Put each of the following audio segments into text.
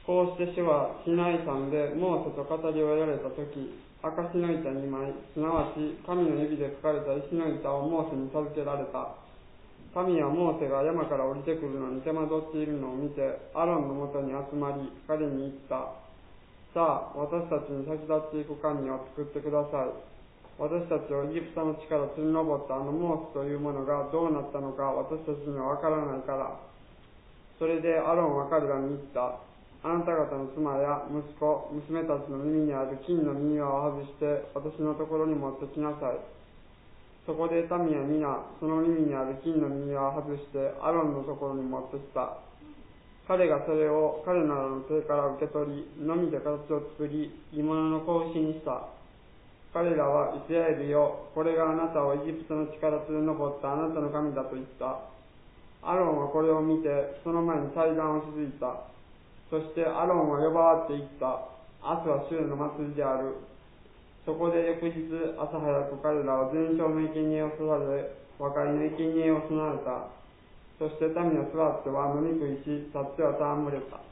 こうして主はシナイ山でモーセと語りを得られたとき、証の板2枚、すなわち神の指で書かれた石の板をモーセに授けられた。神はモーセが山から降りてくるのに手間取っているのを見て、アロンのもとに集まり、彼に言った。さあ、私たちに先立っていく神を作ってください。私たちをエジプトの地から連れ上ったあのモーセというものがどうなったのか私たちにはわからないから。それでアロンは彼らに言った。あなた方の妻や息子、娘たちの耳にある金の耳輪を外して私のところに持ってきなさい。そこで民は皆その耳にある金の耳輪を外してアロンのところに持ってきた。彼がそれを彼らの手から受け取り、のみで形を作り、鋳物の子牛にした。彼らはイスラエルよ、これがあなたをエジプトの地から連れ上ったあなたの神だと言った。アロンはこれを見て、その前に祭壇を築いた。そしてアロンは呼ばわって言った。明日は主の祭りである。そこで翌日朝早く彼らは全焼の生贄を捧げ、和解の生贄を備えた。そして民は座っては飲み食いし、立っては戯れた。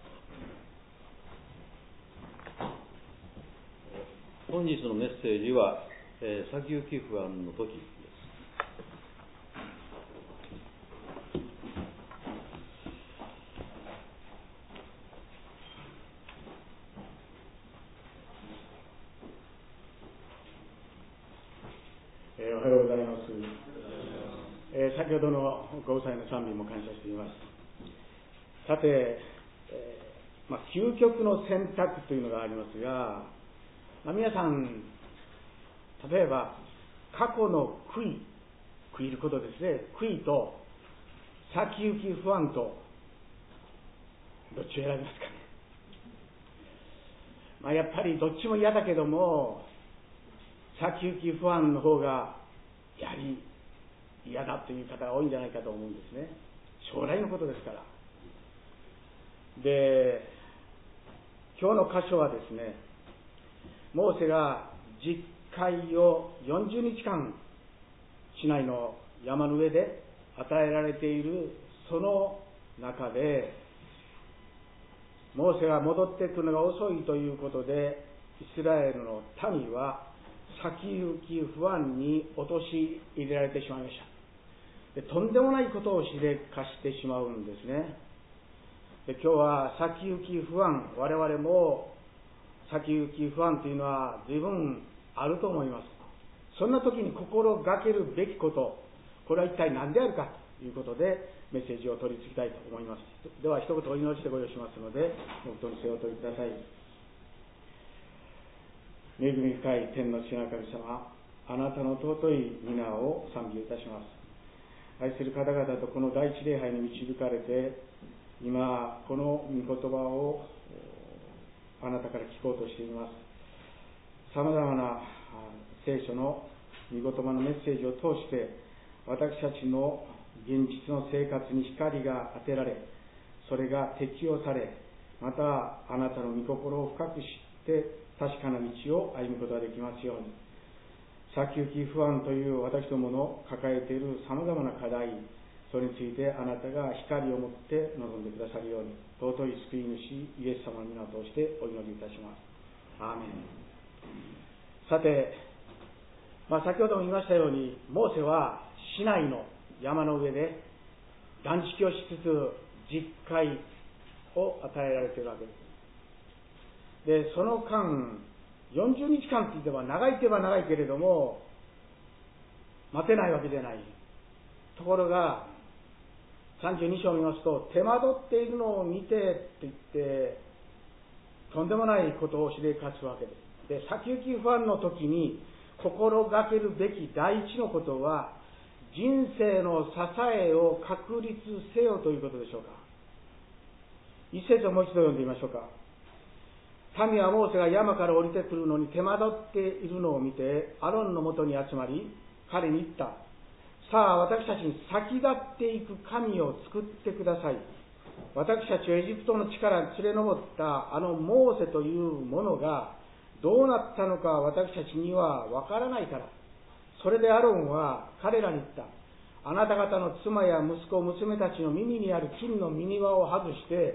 本日のメッセージは、先行き不安の時です。 おはようございます。先ほどのご夫妻の賛美も感謝しています。さて、究極の選択というのがありますが、皆さん、例えば過去の悔いることですね、悔いと先行き不安とどっちを選びますかね。やっぱりどっちも嫌だけども、先行き不安の方がやはり嫌だという方が多いんじゃないかと思うんですね。将来のことですから。で、今日の箇所はですね、モーセが十戒を40日間シナイの山の上で与えられているその中で、モーセが戻ってくるのが遅いということで、イスラエルの民は先行き不安に陥れられてしまいました。で、とんでもないことをしでかしてしまうんですね。で、今日は先行き不安、我々も先行き不安というのは随分あると思います。そんな時に心がけるべきこと、これは一体何であるかということでメッセージを取り次ぎたいと思います。では一言お祈りしてご用意しますので、黙祷に背をお取りください。恵み深い天の父なる神様、あなたの尊い皆を賛美いたします。愛する方々とこの第一礼拝に導かれて、今この御言葉をあなたから聞こうとしています。さまざまな聖書の御言葉のメッセージを通して私たちの現実の生活に光が当てられ、それが適用され、またあなたの御心を深く知って確かな道を歩むことができますように。先行き不安という私どもの抱えているさまざまな課題、それについてあなたが光を持って臨んでくださるように、尊い救い主イエス様の皆を通してお祈りいたします。アーメン。さて、先ほども言いましたように、モーセはシナイの山の上で断食をしつつ十戒を与えられているわけです。で、その間40日間と言っては長いといえば長いけれども、待てないわけじゃない。ところが32章を見ますと、手間取っているのを見てって言ってとんでもないことをしでかすわけです。で、先行き不安の時に心がけるべき第一のことは、人生の支えを確立せよということでしょうか。一節をもう一度読んでみましょうか。民はモーセが山から降りてくるのに手間取っているのを見て、アロンのもとに集まり、彼に言った。さあ、私たちに先立っていく神を作ってください。私たちをエジプトの地から連れ上ったあのモーセというものがどうなったのか私たちにはわからないから。それでアロンは彼らに言った。あなた方の妻や息子、娘たちの耳にある金の耳輪を外して、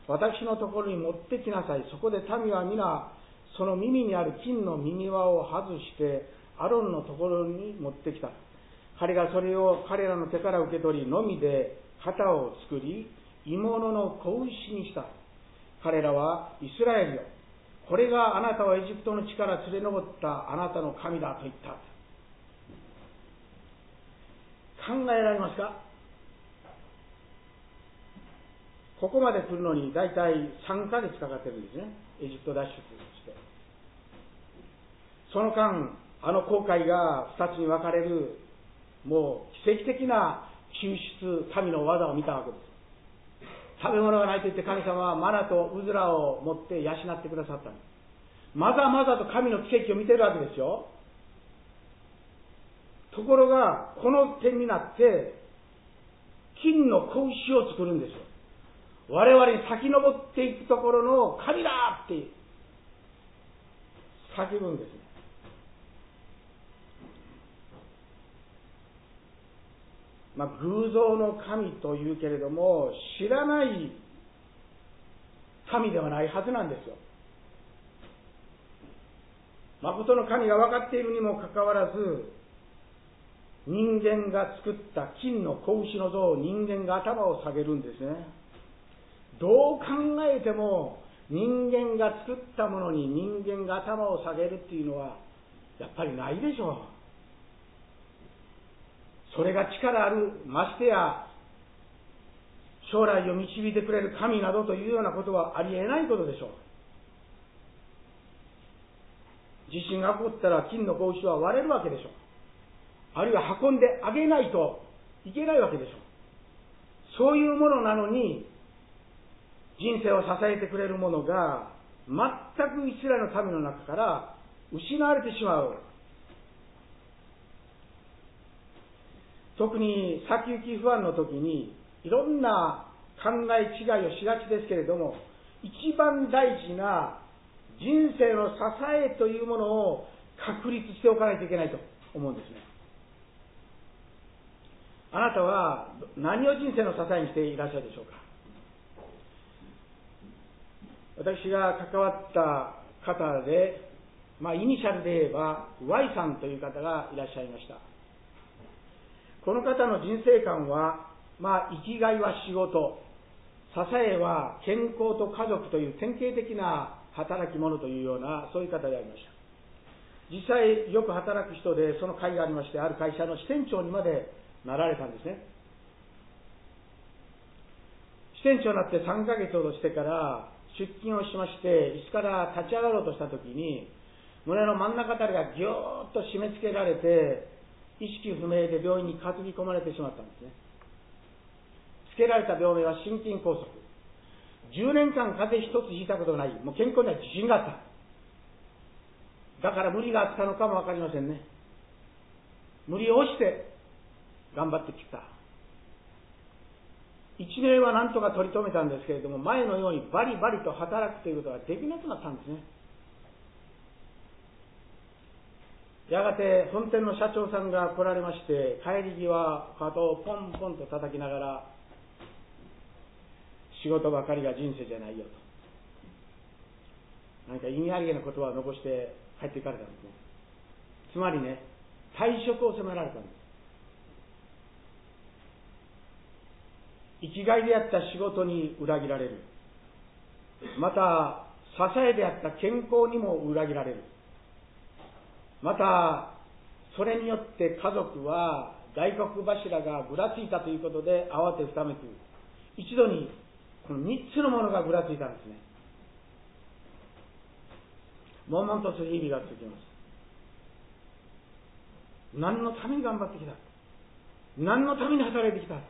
私のところに持ってきなさい。そこで民は皆、その耳にある金の耳輪を外して、アロンのところに持ってきた。彼がそれを彼らの手から受け取り、のみで旗を作り、鋳物の子牛にした。彼らは、イスラエルよ、これがあなたをエジプトの地から連れ上ったあなたの神だと言った。考えられますか？ここまで来るのに大体3ヶ月かかってるんですね。エジプト脱出して。その間、あの航海が2つに分かれる、もう奇跡的な救出、神の技を見たわけです。食べ物がないと言って神様はマナとウズラを持って養ってくださったんです。まざまざと神の奇跡を見てるわけですよ。ところが、この点になって、金の子牛を作るんですよ。我々に先登っていくところの神だって叫ぶんですね。偶像の神というけれども、知らない神ではないはずなんですよ。誠の神が分かっているにもかかわらず、人間が作った金の子牛の像を人間が頭を下げるんですね。どう考えても人間が作ったものに人間が頭を下げるっていうのはやっぱりないでしょう。それが力ある、ましてや将来を導いてくれる神などというようなことはありえないことでしょう。地震が起こったら金の子牛は割れるわけでしょう。あるいは運んであげないといけないわけでしょう。そういうものなのに、人生を支えてくれるものが全くイスラエルの民の中から失われてしまう。特に先行き不安の時にいろんな考え違いをしがちですけれども、一番大事な人生の支えというものを確立しておかないといけないと思うんですね。あなたは何を人生の支えにしていらっしゃるでしょうか。私が関わった方で、イニシャルで言えば Y さんという方がいらっしゃいました。この方の人生観は、生きがいは仕事、支えは健康と家族という典型的な働き者というような、そういう方でありました。実際よく働く人で、その会がありまして、ある会社の支店長にまでなられたんですね。支店長になって3ヶ月ほどしてから出勤をしまして、椅子から立ち上がろうとしたときに、胸の真ん中あたりがぎゅーっと締め付けられて、意識不明で病院に担ぎ込まれてしまったんですね。つけられた病名は心筋梗塞。10年間風邪一つひいたことがない。もう健康には自信があった。だから無理があったのかもわかりませんね。無理をして頑張ってきた。1年は何とか取り留めたんですけれども、前のようにバリバリと働くということができなくなったんですね。やがて本店の社長さんが来られまして、帰り際肩をポンポンと叩きながら、仕事ばかりが人生じゃないよと、何か意味ありげな言葉を残して帰っていかれたんですね。つまりね、退職を迫られたんです。生きがいであった仕事に裏切られる。また、支えであった健康にも裏切られる。また、それによって家族は大黒柱がぐらついたということで慌てふためく。一度にこの3つのものがぐらついたんですね。悶々とする日々が続きます。何のために頑張ってきた？何のために働いてきた？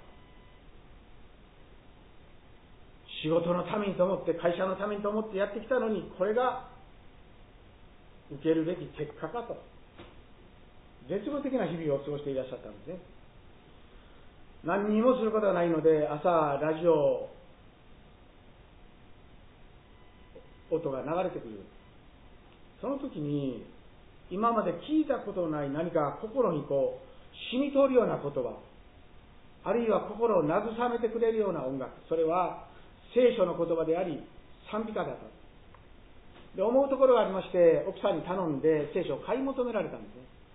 仕事のためにと思って、会社のためにと思ってやってきたのに、これが受けるべき結果かと、絶望的な日々を過ごしていらっしゃったんですね。何にもすることがないので、朝ラジオ音が流れてくる。その時に今まで聞いたことのない何か心に染み通るような言葉、あるいは心を慰めてくれるような音楽、それは聖書の言葉であり賛美歌だとで思うところがありまして、奥さんに頼んで聖書を買い求められたんです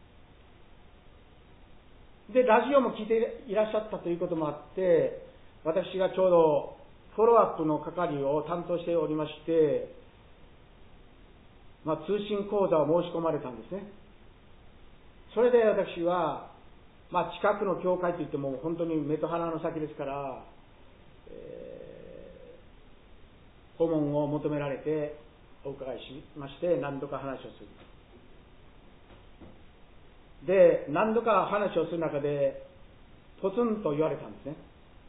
ね。でラジオも聞いていらっしゃったということもあって、私がちょうどフォローアップの係を担当しておりまして、通信講座を申し込まれたんですね。それで私は、近くの教会といっても本当に目と鼻の先ですから、訪問を求められてお伺いしまして、何度か話をする。で、何度か話をする中でポツンと言われたんですね。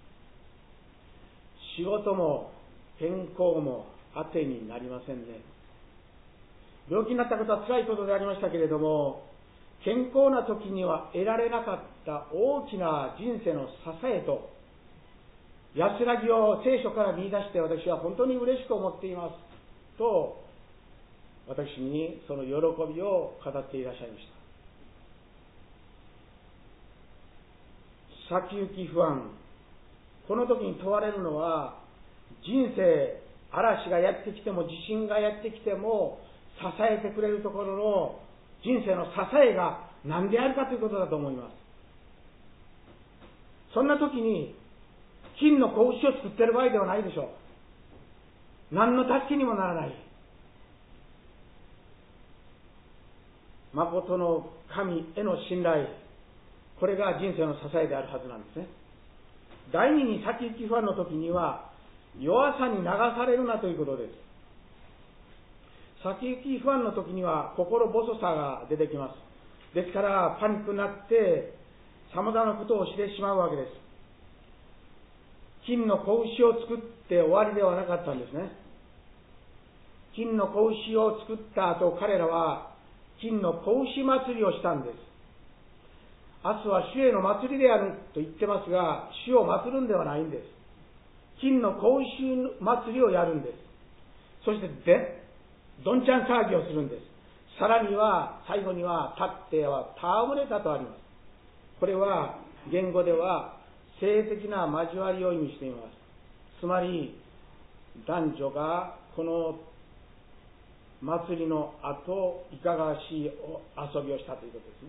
仕事も健康も当てになりませんね。病気になったことは辛いことでありましたけれども、健康な時には得られなかった大きな人生の支えと安らぎを聖書から見出して、私は本当に嬉しく思っていますと、私にその喜びを語っていらっしゃいました。先行き不安、この時に問われるのは、人生嵐がやってきても地震がやってきても支えてくれるところの人生の支えが何であるかということだと思います。そんな時に金の子牛を作っている場合ではないでしょう。何の助けにもならない。誠の神への信頼、これが人生の支えであるはずなんですね。第二に先行き不安の時には、弱さに流されるなということです。先行き不安の時には心細さが出てきます。ですからパニックになって様々なことをしてしまうわけです。金の子牛を作って終わりではなかったんですね。金の子牛を作った後、彼らは金の子牛祭りをしたんです。明日は主への祭りであると言ってますが、主を祭るんではないんです。金の子牛祭りをやるんです。そしてどんちゃん騒ぎをするんです。さらには最後には立っては戯れたとあります。これは言語では性的な交わりを意味しています。つまり男女がこの祭りの後いかがわしい遊びをしたということですね。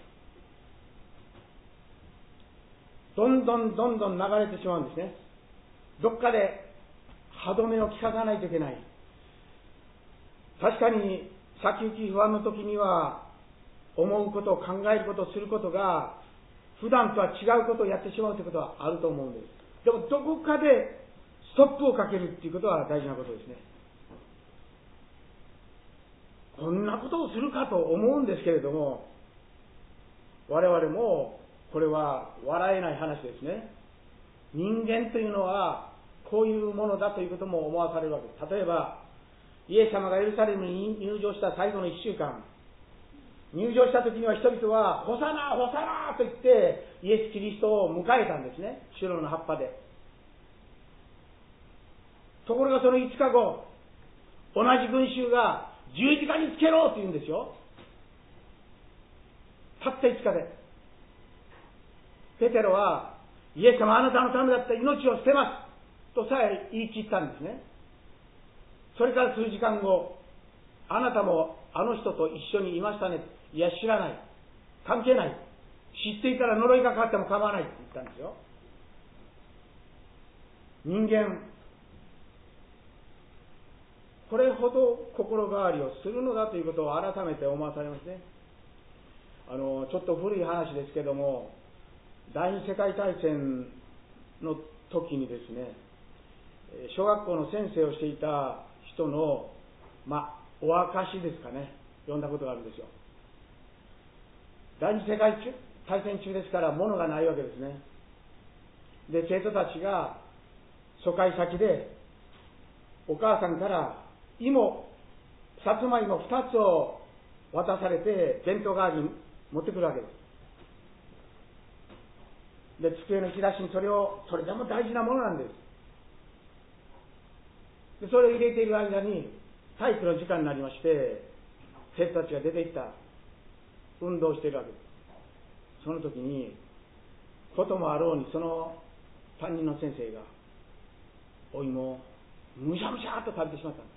どんどん流れてしまうんですね。どっかで歯止めを効かさないといけない。確かに先行き不安の時には思うことを考えることをすることが普段とは違うことをやってしまうということはあると思うんです。でもどこかでストップをかけるということは大事なことですね。こんなことをするかと思うんですけれども、我々もこれは笑えない話ですね。人間というのはこういうものだということも思わされるわけです。例えばイエス様がエルサレムに入場した最後の1週間、入場した時には人々はホサナホサナと言ってイエス・キリストを迎えたんですね。シュロの葉っぱで。ところがその5日後、同じ群衆が十字架につけろと言うんですよ。たった5日で。ペテロはイエス様、あなたのためだったら命を捨てますとさえ言い切ったんですね。それから数時間後、あなたもあの人と一緒にいましたね。いや知らない、関係ない、知っていたら呪いがかかっても構わないって言ったんですよ。人間これほど心変わりをするのだということを改めて思わされますね。ちょっと古い話ですけども、第二次世界大戦の時にですね、小学校の先生をしていた人のお証ですかね、読んだことがあるんですよ。第二次世界大戦中ですから物がないわけですね。で生徒たちが疎開先でお母さんからさつまいも2つを渡されて弁当代わりに持ってくるわけです。で机の引き出しにそれでも大事なものなんです。でそれを入れている間に体育の時間になりまして、生徒たちが出ていった運動をしているわけです。その時にこともあろうにその担任の先生がお芋をむしゃむしゃっと食べてしまったんです。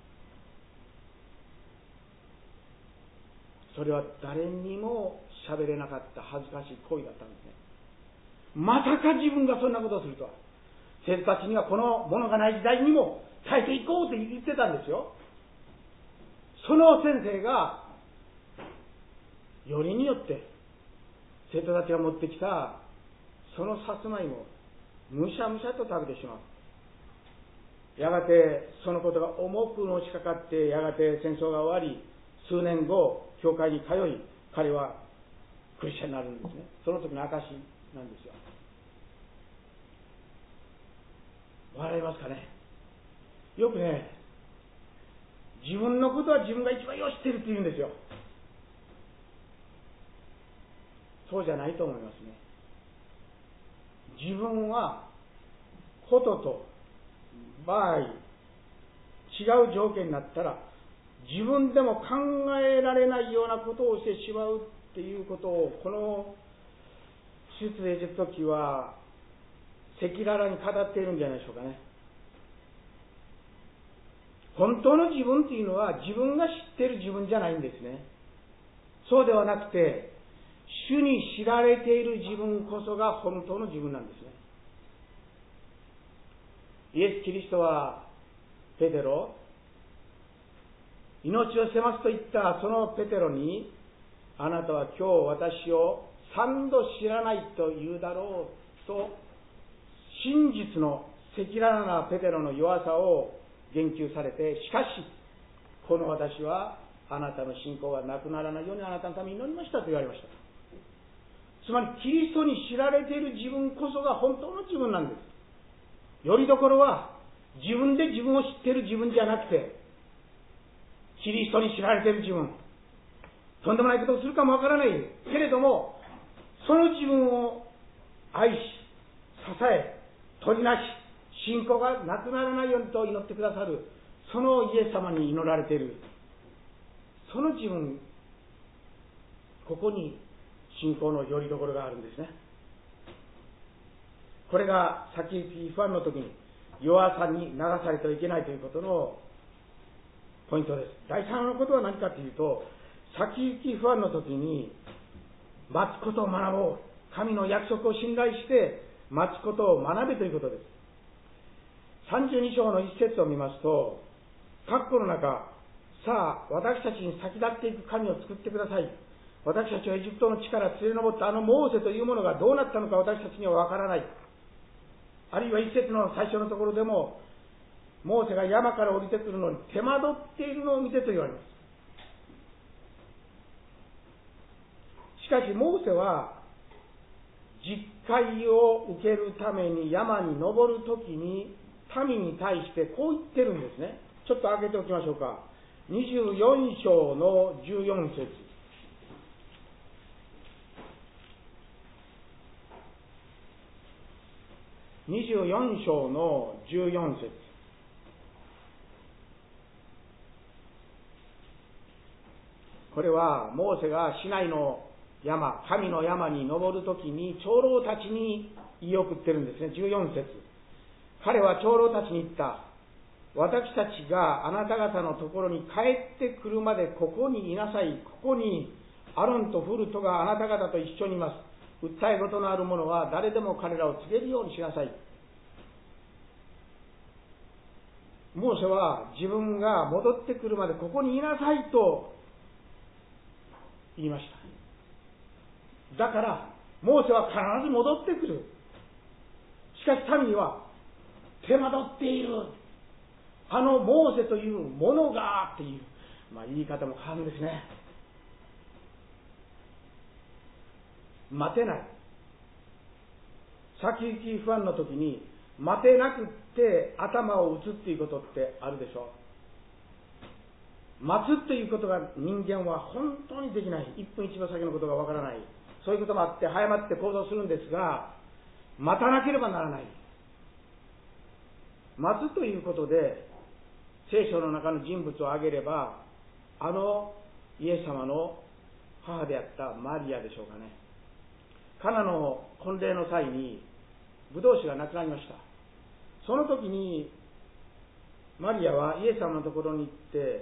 それは誰にも喋れなかった恥ずかしい行為だったんですね。まさか自分がそんなことをするとは。生徒たちにはこのものがない時代にも耐えていこうと言ってたんですよ。その先生がよりによって生徒たちが持ってきたそのさつまいもをむしゃむしゃと食べてしまう。やがてそのことが重くのしかかって、やがて戦争が終わり、数年後教会に通い、彼はクリスチャンになるんですね。その時の証なんですよ。笑いますかね。よくね、自分のことは自分が一番よく知ってるって言うんですよ。そうじゃないと思いますね。自分はことと場合、違う条件になったら自分でも考えられないようなことをしてしまうっていうことを、この出エジプト記は赤裸々に語っているんじゃないでしょうかね。本当の自分っていうのは自分が知っている自分じゃないんですね。そうではなくて、主に知られている自分こそが本当の自分なんですね。イエス・キリストはペテロ、命を捨てますと言ったそのペテロに、あなたは今日私を3度知らないと言うだろうと、真実の赤裸々なペテロの弱さを言及されて、しかしこの私はあなたの信仰がなくならないようにあなたのために祈りましたと言われました。つまりキリストに知られている自分こそが本当の自分なんです。よりどころは自分で自分を知っている自分じゃなくて、キリストに知られている自分、とんでもないことをするかもわからないけれども、その自分を愛し支え取りなし、信仰がなくならないようにと祈ってくださる、そのイエス様に祈られている、その自分、ここに信仰のよりどころがあるんですね。これが先行き不安の時に弱さに流されてはいけないということのポイントです。第3のことは何かというと、先行き不安の時に待つことを学ぼう、神の約束を信頼して待つことを学べということです。32章の一節を見ますと、括弧の中、さあ私たちに先立っていく神を作ってください。私たちはエジプトの地から連れ上ったあのモーセというものがどうなったのか私たちにはわからない。あるいは一節の最初のところでも、モーセが山から降りてくるのに手間取っているのを見てと言われます。しかしモーセは実戒を受けるために山に登るときに民に対してこう言ってるんですね。ちょっと開けておきましょうか。24章の14節。24章の14節。これはモーセがシナイの山、神の山に登るときに長老たちに言い送ってるんですね。14節。彼は長老たちに言った。私たちがあなた方のところに帰ってくるまでここにいなさい。ここにアロンとフルトがあなた方と一緒にいます。訴え事のある者は誰でも彼らを告げるようにしなさい。モーセは自分が戻ってくるまでここにいなさいと言いました。だからモーセは必ず戻ってくる。しかし民は手間取っている、あのモーセというものがっていう、言い方も変わるんですね。待てない。先行き不安の時に待てなくって頭を打つっていうことってあるでしょう。待つっていうことが人間は本当にできない。1分1秒先のことがわからない。そういうこともあって早まって行動するんですが、待たなければならない。待つということで聖書の中の人物を挙げれば、あのイエス様の母であったマリアでしょうかね。カナの婚礼の際にブドウ酒がなくなりました。その時にマリアはイエス様のところに行って、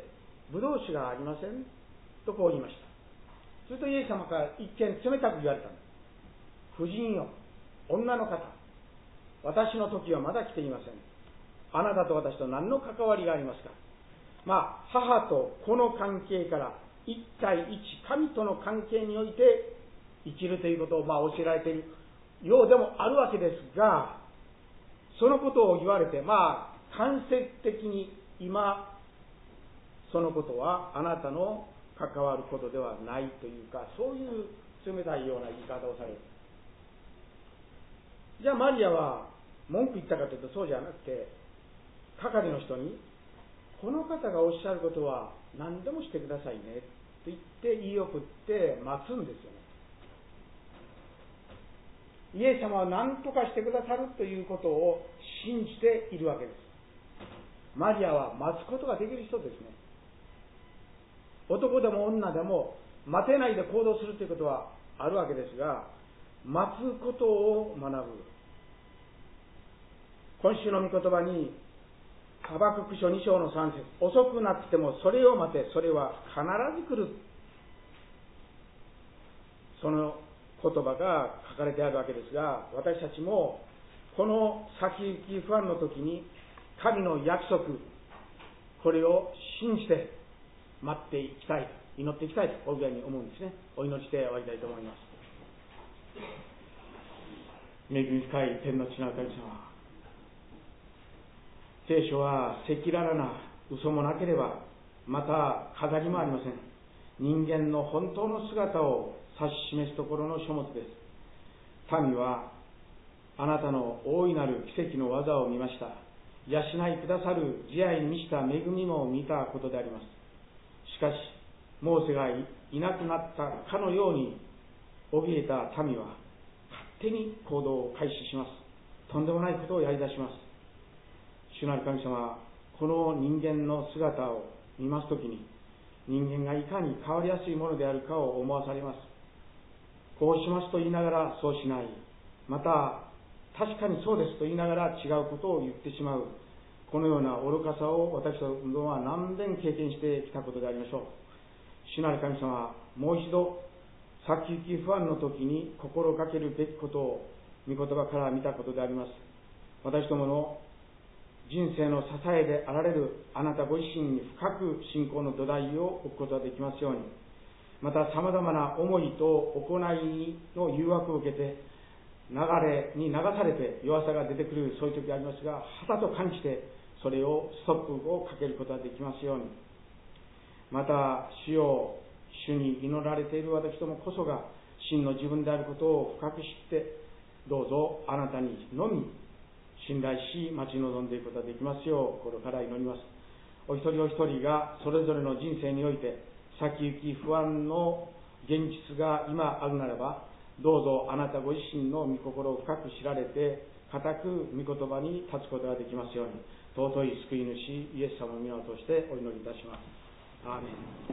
ブドウ酒がありませんとこう言いました。するとイエス様から一見冷たく言われたんです。婦人よ、女の方、私の時はまだ来ていません。あなたと私と何の関わりがありますか。母と子の関係から一対一、神との関係において生きるということを教えられているようでもあるわけですが、そのことを言われて、間接的に今そのことはあなたの関わることではないというか、そういう冷たいような言い方をされる。じゃあマリアは文句言ったかというとそうじゃなくて、係の人にこの方がおっしゃることは何でもしてくださいねと言って言い送って待つんですよね。イエス様は何とかしてくださるということを信じているわけです。マリアは待つことができる人ですね。男でも女でも待てないで行動するということはあるわけですが、待つことを学ぶ。今週の御言葉にハバクク書2章の3節、遅くなってもそれを待て、それは必ず来る、その言葉が書かれてあるわけですが、私たちもこの先行き不安の時に神の約束、これを信じて待っていきたい、祈っていきたいとおぐらいに思うんですね。お祈りして終わりたいと思います。恵み深い天の地の神様、聖書は赤裸々な嘘もなければまた飾りもありません。人間の本当の姿を指し示すところの書物です。民はあなたの大いなる奇跡の技を見ました。養いくださる慈愛に満ちた恵みも見たことであります。しかしモーセがいなくなったかのように怯えた民は勝手に行動を開始します。とんでもないことをやり出します。主なる神様、この人間の姿を見ますときに、人間がいかに変わりやすいものであるかを思わされます。こうしますと言いながらそうしない、また確かにそうですと言いながら違うことを言ってしまう、このような愚かさを私どもは何遍経験してきたことでありましょう。主なる神様、もう一度先行き不安の時に心がけるべきことを御言葉から見たことであります。私どもの人生の支えであられるあなたご自身に深く信仰の土台を置くことができますように、またさまざまな思いと行いの誘惑を受けて流れに流されて弱さが出てくる、そういう時がありますが、はたと感じてそれをストップをかけることができますように、また主よ、主に祈られている私どもこそが真の自分であることを深く知って、どうぞあなたにのみ信頼し待ち望んでいくことができますよう心から祈ります。お一人お一人がそれぞれの人生において先行き不安の現実が今あるならば、どうぞあなたご自身の御心を深く知られて固く御言葉に立つことができますように、尊い救い主イエス様の皆を通してお祈りいたします。アーメン。